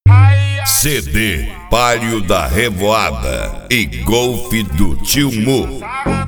CD Palio da Revoada e Golfe do Tio Mu.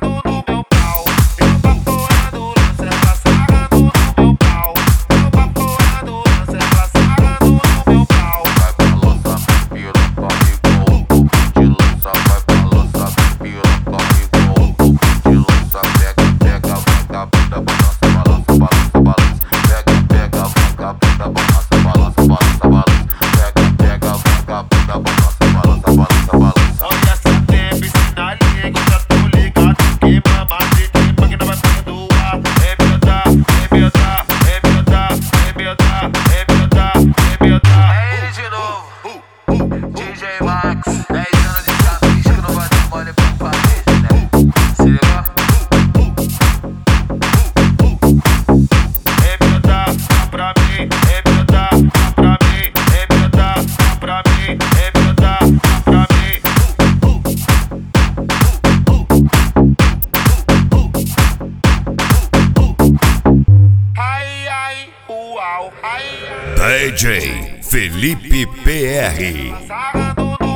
DJ Felipe PR.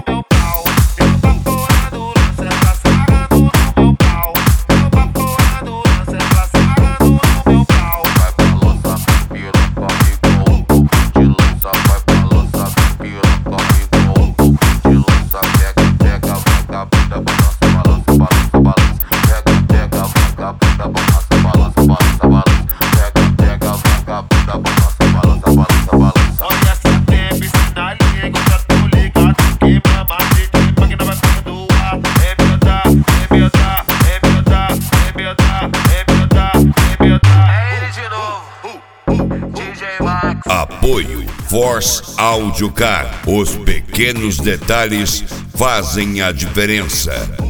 Apoio Force Audio Car. Os pequenos detalhes fazem a diferença.